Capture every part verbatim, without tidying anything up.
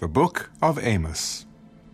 The Book of Amos.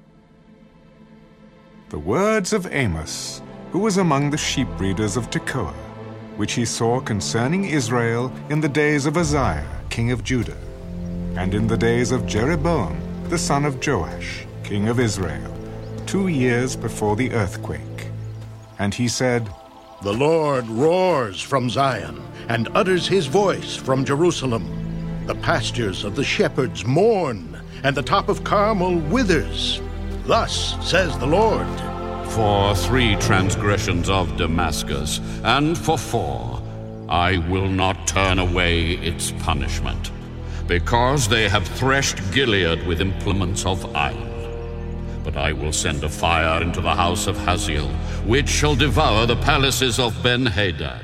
The words of Amos, who was among the sheep breeders of Tekoa, which he saw concerning Israel in the days of Uzziah, king of Judah, and in the days of Jeroboam, the son of Joash, king of Israel, two years before the earthquake. And he said, The Lord roars from Zion, and utters his voice from Jerusalem. The pastures of the shepherds mourn, and the top of Carmel withers. Thus says the Lord. For three transgressions of Damascus, and for four, I will not turn away its punishment, because they have threshed Gilead with implements of iron. But I will send a fire into the house of Hazael, which shall devour the palaces of Ben-Hadad.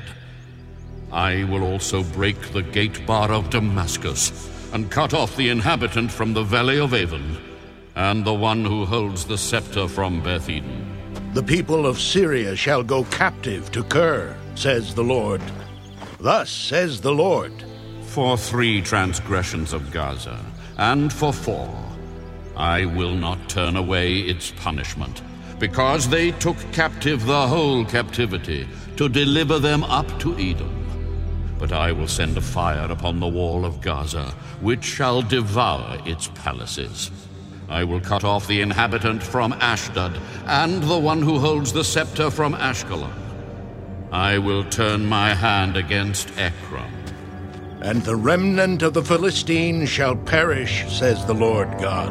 I will also break the gate bar of Damascus, and cut off the inhabitant from the valley of Avon, and the one who holds the scepter from Beth-Eden. The people of Syria shall go captive to Kir, says the Lord. Thus says the Lord. For three transgressions of Gaza, and for four, I will not turn away its punishment, because they took captive the whole captivity, to deliver them up to Edom. But I will send a fire upon the wall of Gaza, which shall devour its palaces. I will cut off the inhabitant from Ashdod, and the one who holds the scepter from Ashkelon. I will turn my hand against Ekron. And the remnant of the Philistines shall perish, says the Lord God.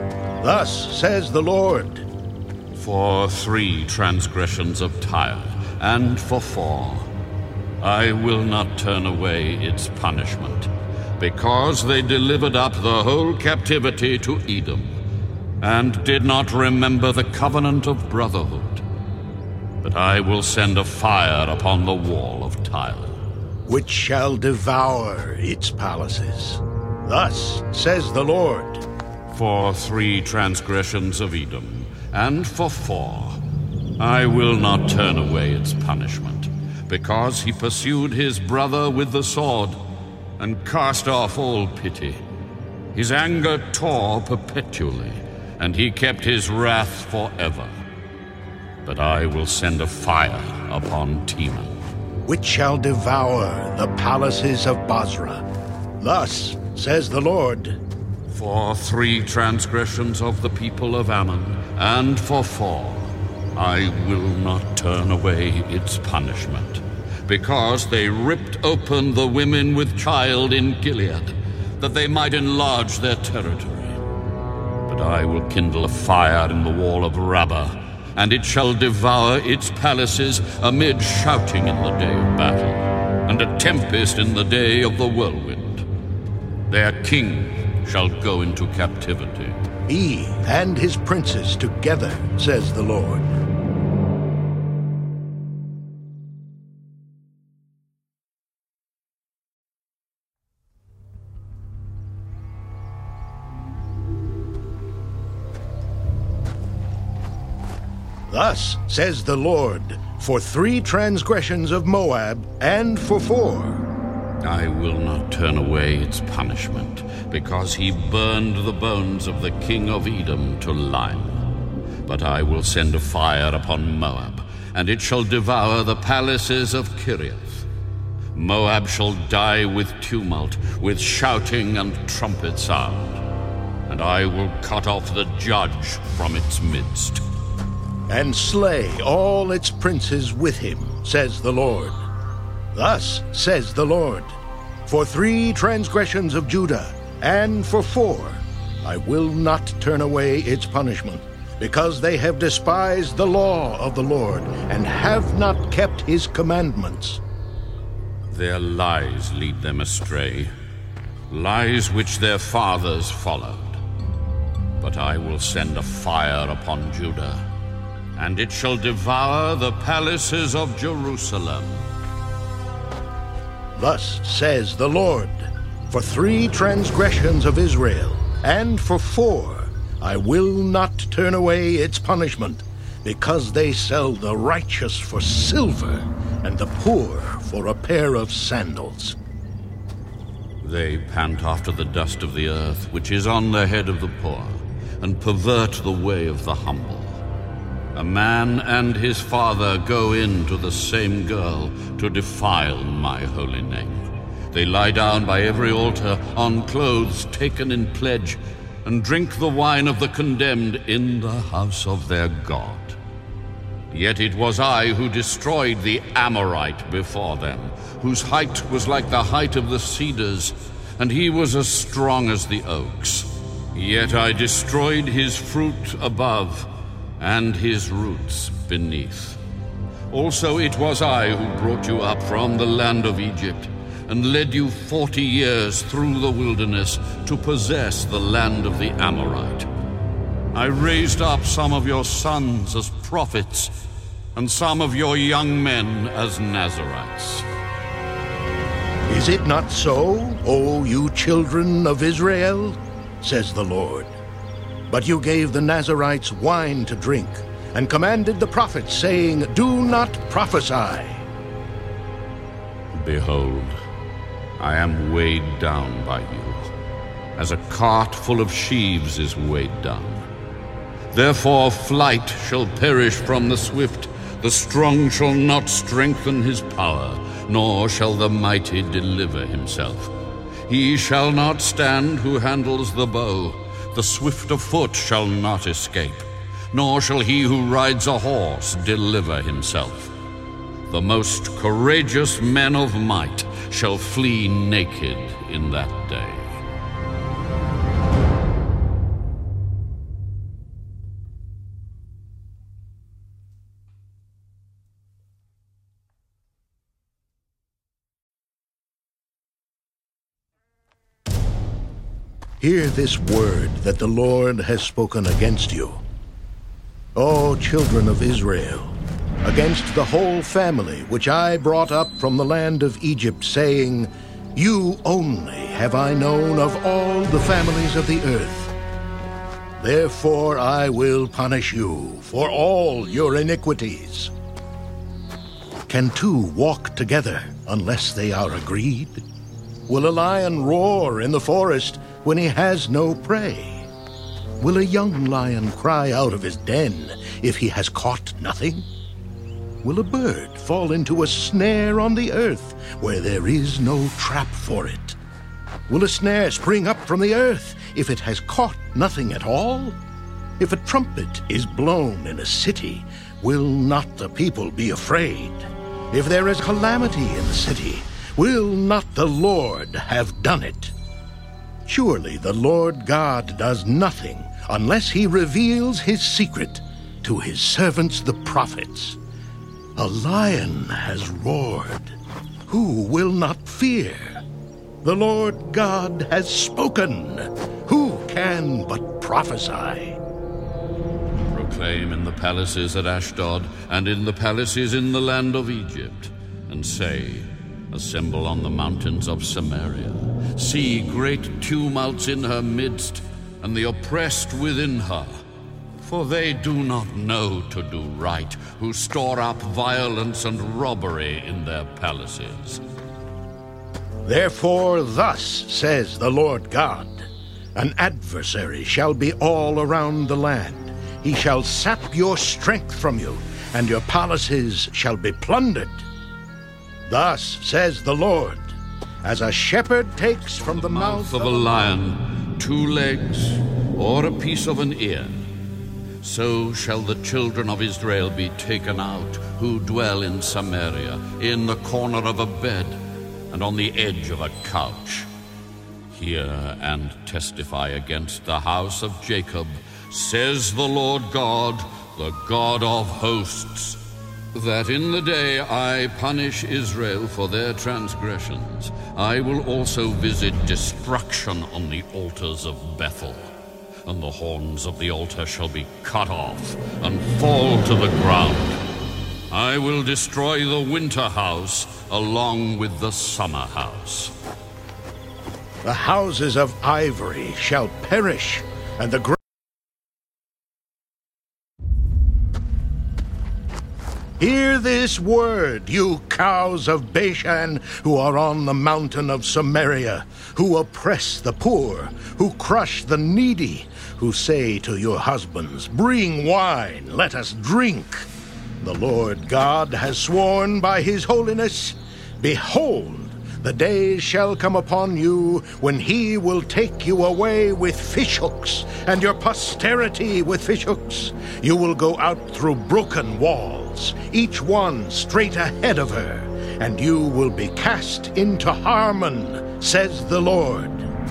Thus says the Lord. For three transgressions of Tyre, and for four, I will not turn away its punishment, because they delivered up the whole captivity to Edom, and did not remember the covenant of brotherhood. But I will send a fire upon the wall of Tyre, which shall devour its palaces. Thus says the Lord. For three transgressions of Edom, and for four, I will not turn away its punishment, because he pursued his brother with the sword, and cast off all pity. His anger tore perpetually, and he kept his wrath forever. But I will send a fire upon Teman, which shall devour the palaces of Bozrah. Thus says the Lord. For three transgressions of the people of Ammon, and for four, I will not turn away its punishment, because they ripped open the women with child in Gilead, that they might enlarge their territory. But I will kindle a fire in the wall of Rabbah, and it shall devour its palaces amid shouting in the day of battle, and a tempest in the day of the whirlwind. Their king shall go into captivity. He and his princes together, says the Lord. Thus says the Lord, for three transgressions of Moab, and for four, I will not turn away its punishment, because he burned the bones of the king of Edom to lime. But I will send a fire upon Moab, and it shall devour the palaces of Kiriath. Moab shall die with tumult, with shouting and trumpet sound, and I will cut off the judge from its midst, and slay all its princes with him, says the Lord. Thus says the Lord, for three transgressions of Judah, and for four, I will not turn away its punishment, because they have despised the law of the Lord, and have not kept his commandments. Their lies lead them astray, lies which their fathers followed. But I will send a fire upon Judah, and it shall devour the palaces of Jerusalem. Thus says the Lord, for three transgressions of Israel, and for four, I will not turn away its punishment, because they sell the righteous for silver, and the poor for a pair of sandals. They pant after the dust of the earth, which is on the head of the poor, and pervert the way of the humble. A man and his father go in to the same girl to defile my holy name. They lie down by every altar on clothes taken in pledge, and drink the wine of the condemned in the house of their God. Yet it was I who destroyed the Amorite before them, whose height was like the height of the cedars, and he was as strong as the oaks. Yet I destroyed his fruit above, and his roots beneath. Also it was I who brought you up from the land of Egypt, and led you forty years through the wilderness to possess the land of the Amorite. I raised up some of your sons as prophets, and some of your young men as Nazirites. Is it not so, O you children of Israel? Says the Lord. But you gave the Nazirites wine to drink, and commanded the prophets, saying, Do not prophesy. Behold, I am weighed down by you, as a cart full of sheaves is weighed down. Therefore flight shall perish from the swift, the strong shall not strengthen his power, nor shall the mighty deliver himself. He shall not stand who handles the bow, the swift of foot shall not escape, nor shall he who rides a horse deliver himself. The most courageous men of might shall flee naked in that day. Hear this word that the Lord has spoken against you. O children of Israel, against the whole family which I brought up from the land of Egypt, saying, You only have I known of all the families of the earth. Therefore I will punish you for all your iniquities. Can two walk together unless they are agreed? Will a lion roar in the forest when he has no prey? Will a young lion cry out of his den if he has caught nothing? Will a bird fall into a snare on the earth where there is no trap for it? Will a snare spring up from the earth if it has caught nothing at all? If a trumpet is blown in a city, will not the people be afraid? If there is calamity in the city, will not the Lord have done it? Surely the Lord God does nothing unless he reveals his secret to his servants the prophets. A lion has roared. Who will not fear? The Lord God has spoken. Who can but prophesy? Proclaim in the palaces at Ashdod, and in the palaces in the land of Egypt, and say, Assemble on the mountains of Samaria. See great tumults in her midst, and the oppressed within her. For they do not know to do right, who store up violence and robbery in their palaces. Therefore thus says the Lord God, An adversary shall be all around the land. He shall sap your strength from you, and your palaces shall be plundered. Thus says the Lord, As a shepherd takes from the, the mouth, mouth of a lion two legs or a piece of an ear, so shall the children of Israel be taken out, who dwell in Samaria, in the corner of a bed, and on the edge of a couch. Hear and testify against the house of Jacob, says the Lord God, the God of hosts, that in the day I punish Israel for their transgressions, I will also visit destruction on the altars of Bethel. And the horns of the altar shall be cut off and fall to the ground. I will destroy the winter house along with the summer house. The houses of ivory shall perish, and the great Hear this word, you cows of Bashan, who are on the mountain of Samaria, who oppress the poor, who crush the needy, who say to your husbands, bring wine, let us drink. The Lord God has sworn by his holiness, behold, the days shall come upon you when he will take you away with fishhooks, and your posterity with fishhooks. You will go out through broken walls, each one straight ahead of her, and you will be cast into Harmon, says the Lord.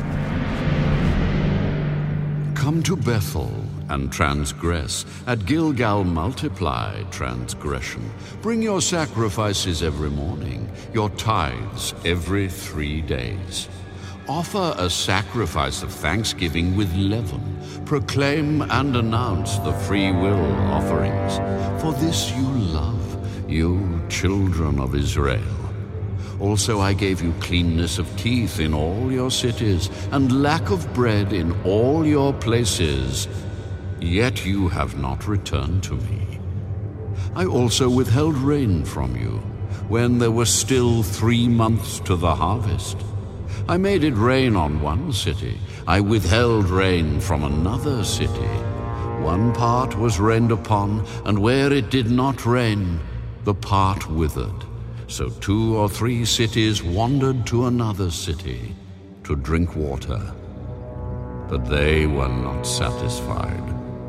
Come to Bethel and transgress. At Gilgal multiply transgression. Bring your sacrifices every morning, your tithes every three days. Offer a sacrifice of thanksgiving with leaven. Proclaim and announce the free will offerings. For this you love, you children of Israel. Also I gave you cleanness of teeth in all your cities, and lack of bread in all your places. Yet you have not returned to me. I also withheld rain from you, when there were still three months to the harvest. I made it rain on one city. I withheld rain from another city. One part was rained upon, and where it did not rain, the part withered. So two or three cities wandered to another city to drink water, but they were not satisfied.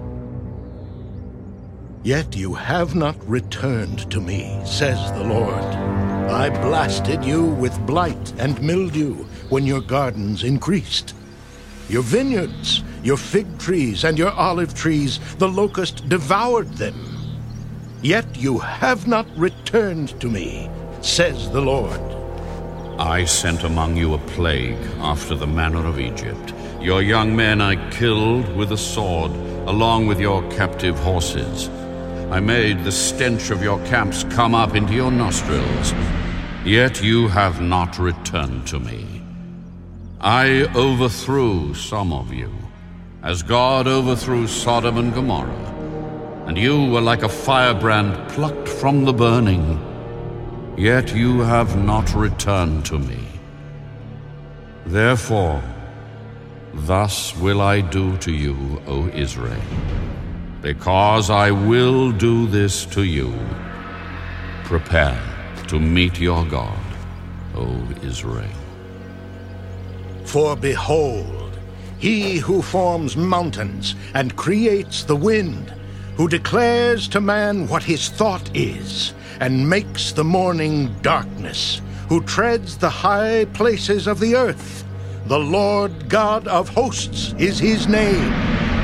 Yet you have not returned to me, says the Lord. I blasted you with blight and mildew when your gardens increased. Your vineyards, your fig trees, and your olive trees, the locust devoured them. Yet you have not returned to me, says the Lord. I sent among you a plague after the manner of Egypt. Your young men I killed with a sword, along with your captive horses. I made the stench of your camps come up into your nostrils, yet you have not returned to me. I overthrew some of you, as God overthrew Sodom and Gomorrah, and you were like a firebrand plucked from the burning, yet you have not returned to me. Therefore, thus will I do to you, O Israel, because I will do this to you. Prepare to meet your God, O Israel. For behold, he who forms mountains and creates the wind, who declares to man what his thought is, and makes the morning darkness, who treads the high places of the earth, the Lord God of hosts is his name.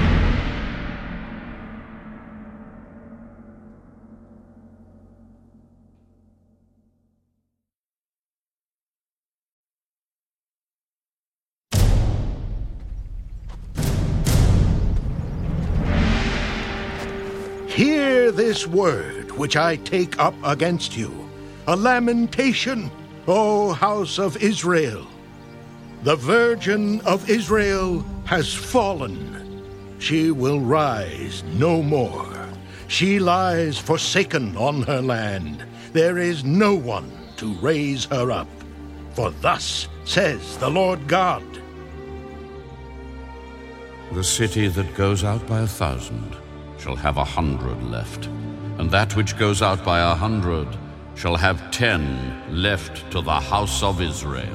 Hear this word which I take up against you, a lamentation, O house of Israel. The Virgin of Israel has fallen. She will rise no more. She lies forsaken on her land. There is no one to raise her up. For thus says the Lord God. The city that goes out by a thousand shall have a hundred left, and that which goes out by a hundred shall have ten left to the house of Israel.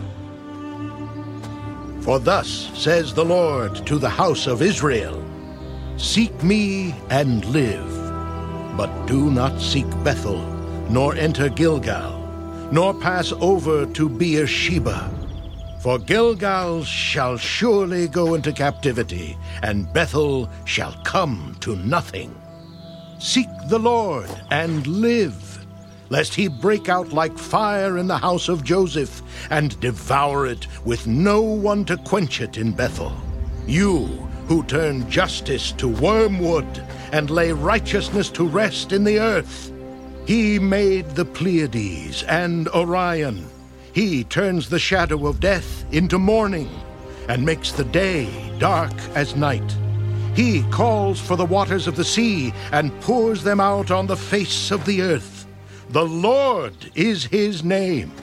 For thus says the Lord to the house of Israel, seek me and live, but do not seek Bethel, nor enter Gilgal, nor pass over to Beersheba. For Gilgal shall surely go into captivity, and Bethel shall come to nothing. Seek the Lord and live, lest he break out like fire in the house of Joseph, and devour it with no one to quench it in Bethel. You who turn justice to wormwood, and lay righteousness to rest in the earth. He made the Pleiades and Orion. He turns the shadow of death into morning, and makes the day dark as night. He calls for the waters of the sea, and pours them out on the face of the earth. The Lord is his name.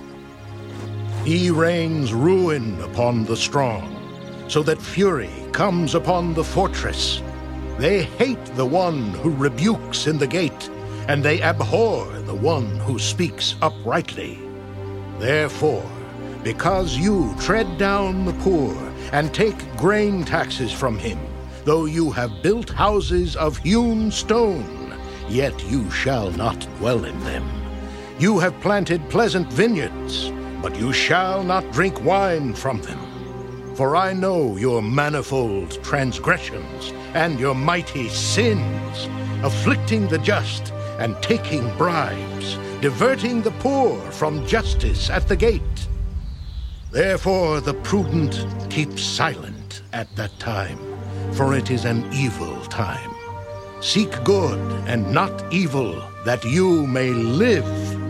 He rains ruin upon the strong, so that fury comes upon the fortress. They hate the one who rebukes in the gate, and they abhor the one who speaks uprightly. Therefore, because you tread down the poor and take grain taxes from him, though you have built houses of hewn stone, yet you shall not dwell in them. You have planted pleasant vineyards, but you shall not drink wine from them. For I know your manifold transgressions and your mighty sins, afflicting the just and taking bribes, diverting the poor from justice at the gate. Therefore the prudent keep silent at that time, for it is an evil time. Seek good and not evil, that you may live.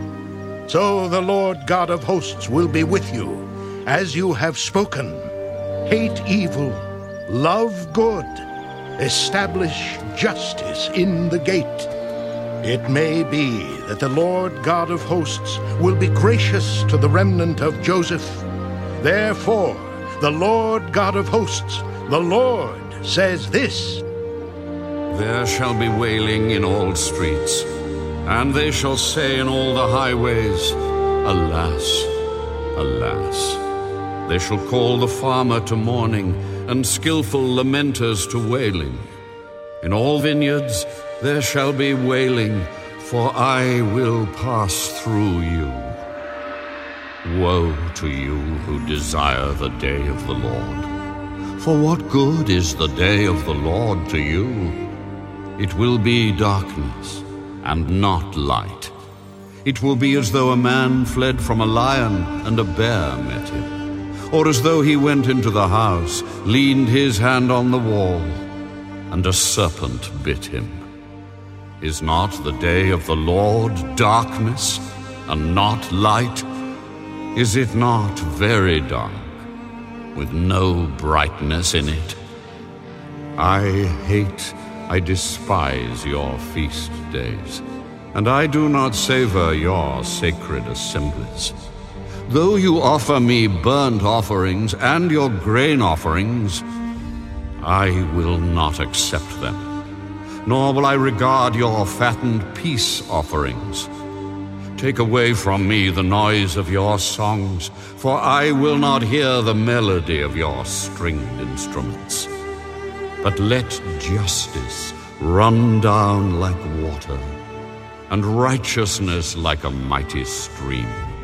So the Lord God of hosts will be with you, as you have spoken. Hate evil, love good, establish justice in the gate. It may be that the Lord God of hosts will be gracious to the remnant of Joseph. Therefore, the Lord God of hosts, the Lord, says this: There shall be wailing in all streets, and they shall say in all the highways, Alas, alas. They shall call the farmer to mourning, and skillful lamenters to wailing. In all vineyards there shall be wailing, for I will pass through you. Woe to you who desire the day of the Lord. For what good is the day of the Lord to you? It will be darkness and not light. It will be as though a man fled from a lion and a bear met him, or as though he went into the house, leaned his hand on the wall, and a serpent bit him. Is not the day of the Lord darkness and not light? Is it not very dark, with no brightness in it? I hate, I despise your feast days, and I do not savor your sacred assemblies. Though you offer me burnt offerings and your grain offerings, I will not accept them, nor will I regard your fattened peace offerings. Take away from me the noise of your songs, for I will not hear the melody of your stringed instruments. But let justice run down like water, and righteousness like a mighty stream.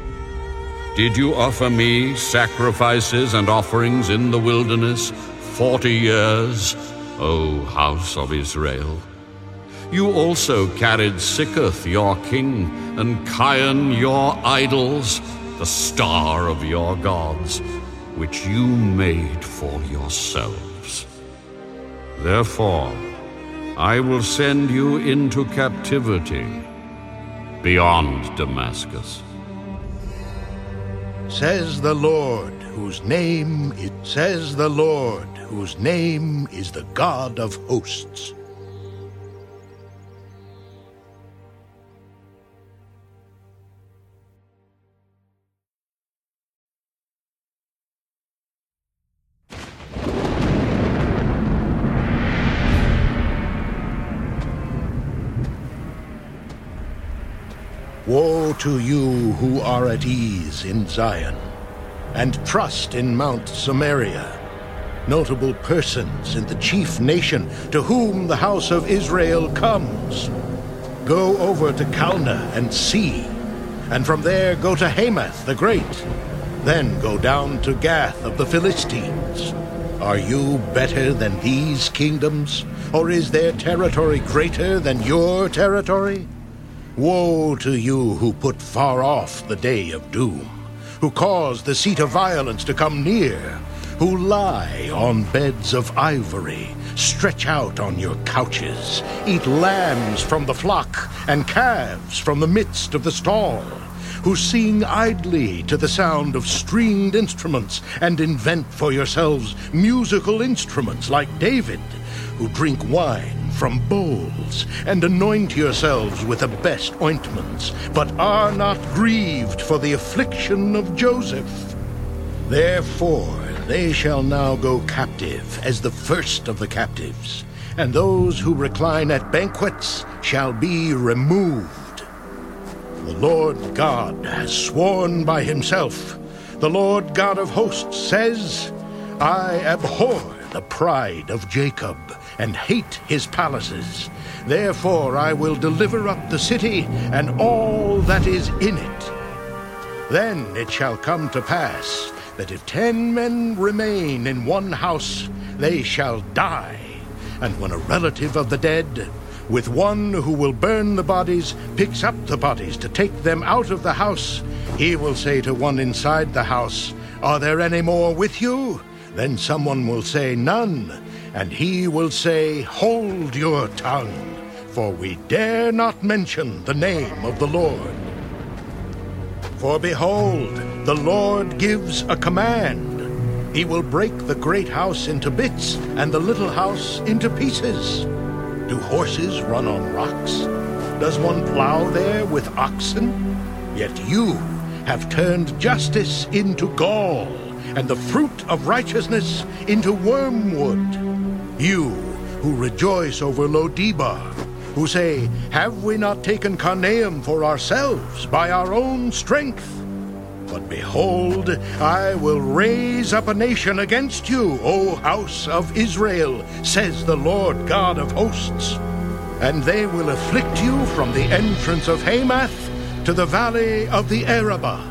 Did you offer me sacrifices and offerings in the wilderness forty years, O house of Israel? You also carried Sikkuth your king, and Kion your idols, the star of your gods, which you made for yourselves. Therefore, I will send you into captivity beyond Damascus. Says the Lord, whose name is, says the Lord, whose name is the God of hosts. Woe to you who are at ease in Zion, and trust in Mount Samaria, notable persons in the chief nation to whom the house of Israel comes. Go over to Calneh and see, and from there go to Hamath the Great. Then go down to Gath of the Philistines. Are you better than these kingdoms, or is their territory greater than your territory? Woe to you who put far off the day of doom, who cause the seat of violence to come near, who lie on beds of ivory, stretch out on your couches, eat lambs from the flock and calves from the midst of the stall, who sing idly to the sound of stringed instruments and invent for yourselves musical instruments like David, who drink wine from bowls, and anoint yourselves with the best ointments, but are not grieved for the affliction of Joseph. Therefore they shall now go captive as the first of the captives, and those who recline at banquets shall be removed. The Lord God has sworn by himself. The Lord God of hosts says, I abhor the pride of Jacob, and hate his palaces. Therefore I will deliver up the city, and all that is in it. Then it shall come to pass, that if ten men remain in one house, they shall die. And when a relative of the dead, with one who will burn the bodies, picks up the bodies to take them out of the house, he will say to one inside the house, Are there any more with you? Then someone will say, None. And he will say, Hold your tongue, for we dare not mention the name of the Lord. For behold, the Lord gives a command. He will break the great house into bits, and the little house into pieces. Do horses run on rocks? Does one plow there with oxen? Yet you have turned justice into gall, and the fruit of righteousness into wormwood. You who rejoice over Lo-debar, who say, Have we not taken Karnaim for ourselves by our own strength? But behold, I will raise up a nation against you, O house of Israel, says the Lord God of hosts. And they will afflict you from the entrance of Hamath to the valley of the Arabah.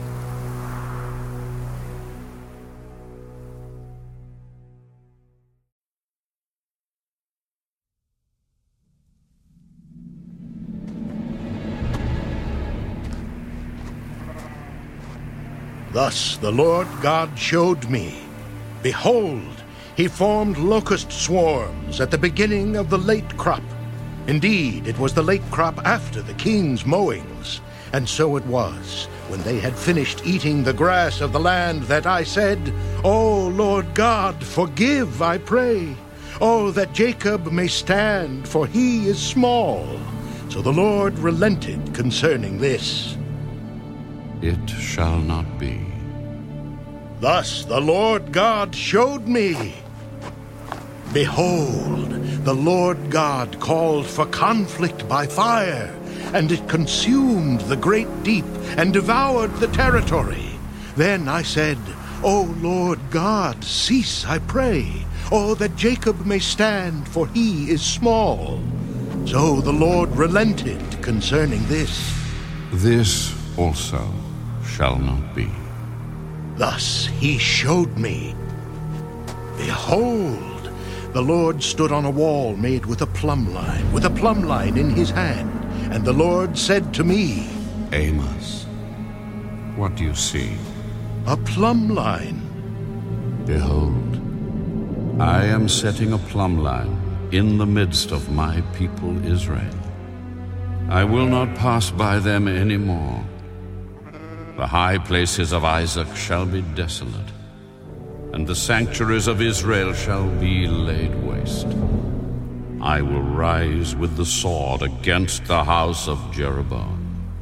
Thus the Lord God showed me. Behold, he formed locust swarms at the beginning of the late crop. Indeed, it was the late crop after the king's mowings. And so it was, when they had finished eating the grass of the land, that I said, O Lord God, forgive, I pray. Oh, that Jacob may stand, for he is small. So the Lord relented concerning this. It shall not be. Thus the Lord God showed me. Behold, the Lord God called for conflict by fire, and it consumed the great deep and devoured the territory. Then I said, O Lord God, cease, I pray. Oh, that Jacob may stand, for he is small. So the Lord relented concerning this. This also shall not be. Thus he showed me. Behold, the Lord stood on a wall made with a plumb line, with a plumb line in his hand. And the Lord said to me, Amos, what do you see? A plumb line. Behold, I am setting a plumb line in the midst of my people Israel. I will not pass by them any more. The high places of Isaac shall be desolate, and the sanctuaries of Israel shall be laid waste. I will rise with the sword against the house of Jeroboam.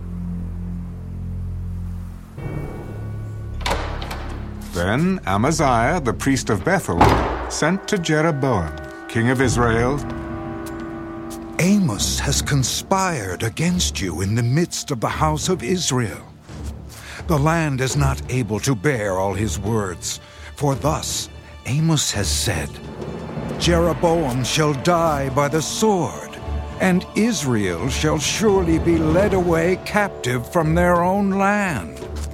Then Amaziah, the priest of Bethel, sent to Jeroboam, king of Israel, Amos has conspired against you in the midst of the house of Israel. The land is not able to bear all his words, for thus Amos has said, Jeroboam shall die by the sword, and Israel shall surely be led away captive from their own land.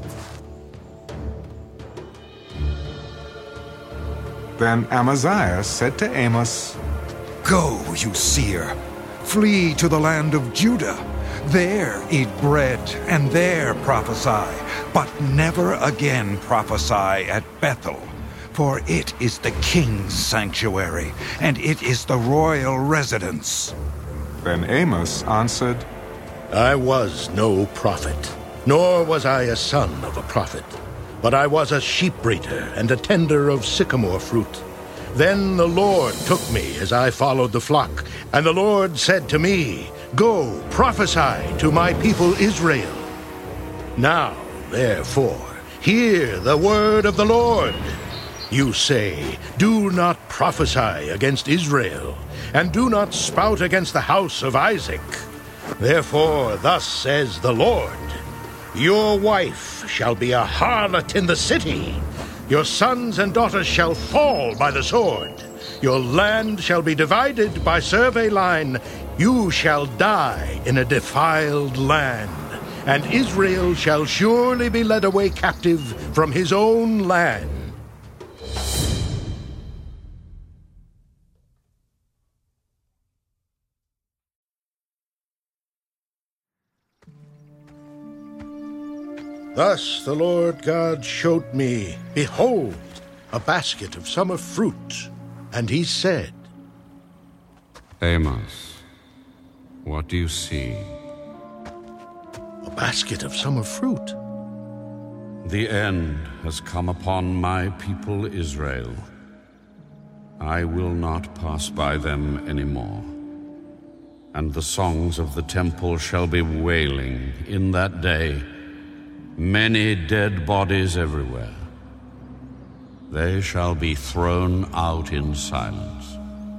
Then Amaziah said to Amos, Go, you seer, flee to the land of Judah. There eat bread, and there prophesy, but never again prophesy at Bethel, for it is the king's sanctuary, and it is the royal residence. Then Amos answered, I was no prophet, nor was I a son of a prophet, but I was a sheep breeder and a tender of sycamore fruit. Then the Lord took me as I followed the flock And the Lord said to me, Go, prophesy to my people Israel. Now, therefore, hear the word of the Lord. You say, Do not prophesy against Israel, and do not spout against the house of Isaac. Therefore, thus says the Lord, Your wife shall be a harlot in the city. Your sons and daughters shall fall by the sword. Your land shall be divided by survey line. You shall die in a defiled land, and Israel shall surely be led away captive from his own land. Thus the Lord God showed me, Behold, a basket of summer fruit. And he said, Amos, what do you see? A basket of summer fruit. The end has come upon my people Israel. I will not pass by them anymore. And the songs of the temple shall be wailing in that day, many dead bodies everywhere. They shall be thrown out in silence.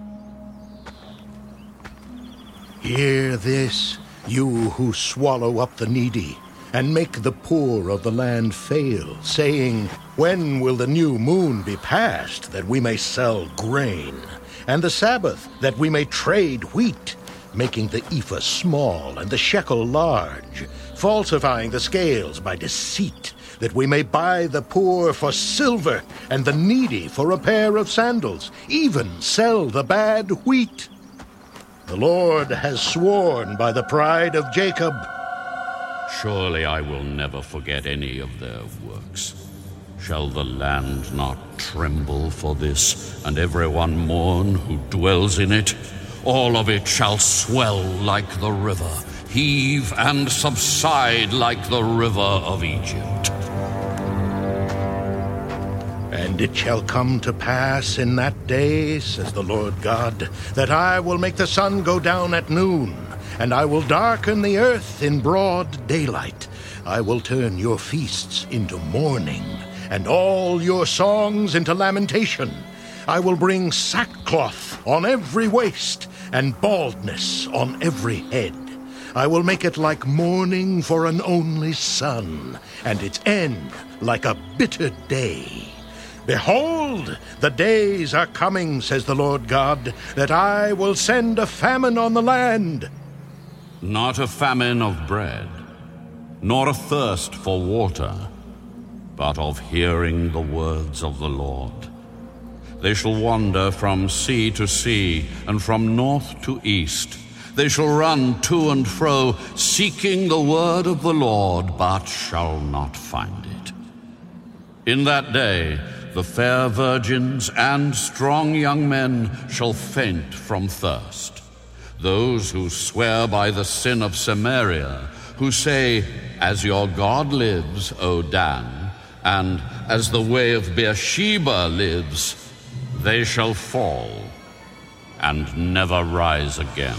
Hear this, you who swallow up the needy, and make the poor of the land fail, saying, When will the new moon be passed, that we may sell grain, and the Sabbath, that we may trade wheat, making the ephah small and the shekel large, falsifying the scales by deceit, that we may buy the poor for silver, and the needy for a pair of sandals, even sell the bad wheat. The Lord has sworn by the pride of Jacob. Surely I will never forget any of their works. Shall the land not tremble for this, and everyone mourn who dwells in it? All of it shall swell like the river, heave and subside like the river of Egypt. And it shall come to pass in that day, says the Lord God, that I will make the sun go down at noon, and I will darken the earth in broad daylight. I will turn your feasts into mourning, and all your songs into lamentation. I will bring sackcloth on every waist, and baldness on every head. I will make it like mourning for an only son, and its end like a bitter day. Behold, the days are coming, says the Lord God, that I will send a famine on the land. Not a famine of bread, nor a thirst for water, but of hearing the words of the Lord. They shall wander from sea to sea, and from north to east. They shall run to and fro, seeking the word of the Lord, but shall not find it. In that day, the fair virgins and strong young men shall faint from thirst. Those who swear by the sin of Samaria, who say, As your God lives, O Dan, and as the way of Beersheba lives, they shall fall and never rise again.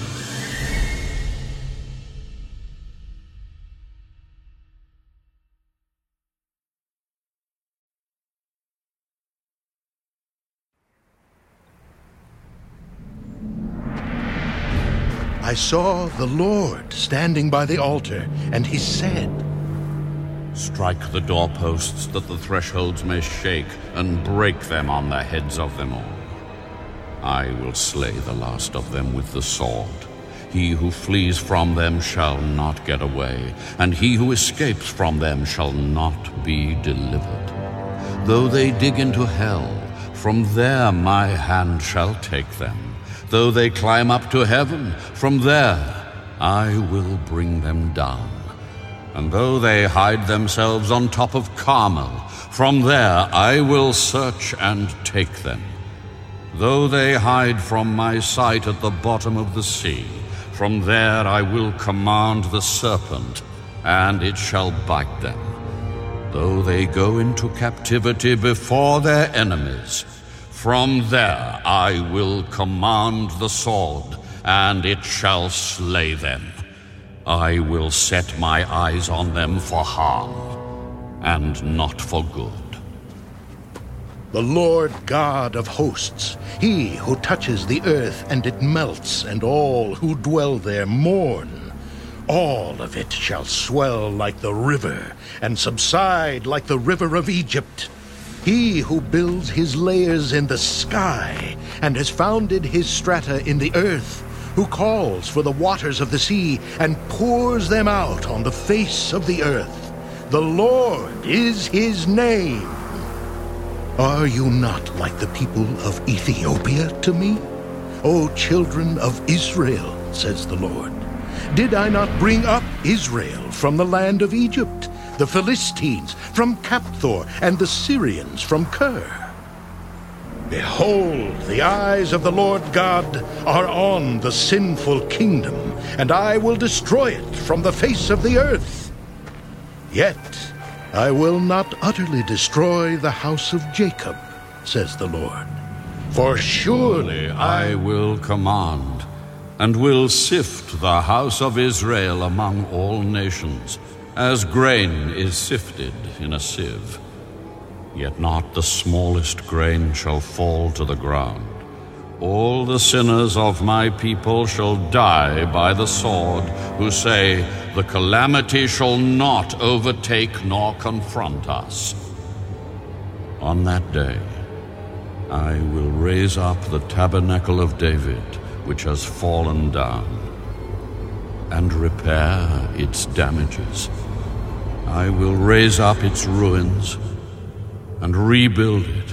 I saw the Lord standing by the altar, and he said, Strike the doorposts that the thresholds may shake, and break them on the heads of them all. I will slay the last of them with the sword. He who flees from them shall not get away, and he who escapes from them shall not be delivered. Though they dig into hell, from there my hand shall take them. Though they climb up to heaven, from there I will bring them down. And though they hide themselves on top of Carmel, from there I will search and take them. Though they hide from my sight at the bottom of the sea, from there I will command the serpent, and it shall bite them. Though they go into captivity before their enemies, from there I will command the sword, and it shall slay them. I will set my eyes on them for harm, and not for good. The Lord God of hosts, he who touches the earth and it melts, and all who dwell there mourn. All of it shall swell like the river, and subside like the river of Egypt. He who builds his layers in the sky, and has founded his strata in the earth, who calls for the waters of the sea, and pours them out on the face of the earth. The Lord is his name. Are you not like the people of Ethiopia to me? O children of Israel, says the Lord. Did I not bring up Israel from the land of Egypt, the Philistines from Capthor, and the Syrians from Kir? Behold, the eyes of the Lord God are on the sinful kingdom, and I will destroy it from the face of the earth. Yet I will not utterly destroy the house of Jacob, says the Lord. For surely I will command, and will sift the house of Israel among all nations, as grain is sifted in a sieve. Yet not the smallest grain shall fall to the ground. All the sinners of my people shall die by the sword, who say, the calamity shall not overtake nor confront us. On that day I will raise up the tabernacle of David, which has fallen down, and repair its damages. I will raise up its ruins, and rebuild it,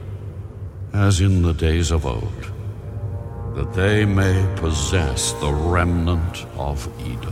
as in the days of old, that they may possess the remnant of Edom.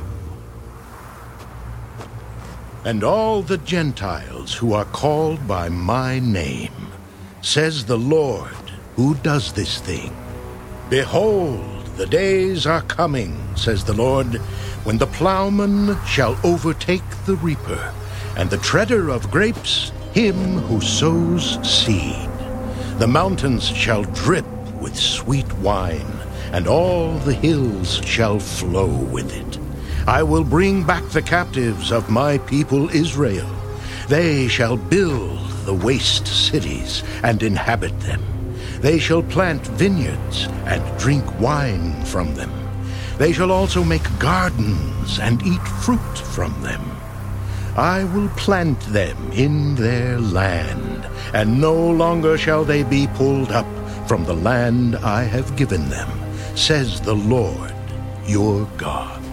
And all the Gentiles who are called by my name, says the Lord, who does this thing. Behold, the days are coming, says the Lord, when the plowman shall overtake the reaper, and the treader of grapes him who sows seed. The mountains shall drip with sweet wine, and all the hills shall flow with it. I will bring back the captives of my people Israel. They shall build the waste cities and inhabit them. They shall plant vineyards and drink wine from them. They shall also make gardens and eat fruit from them. I will plant them in their land, and no longer shall they be pulled up from the land I have given them, says the Lord your God.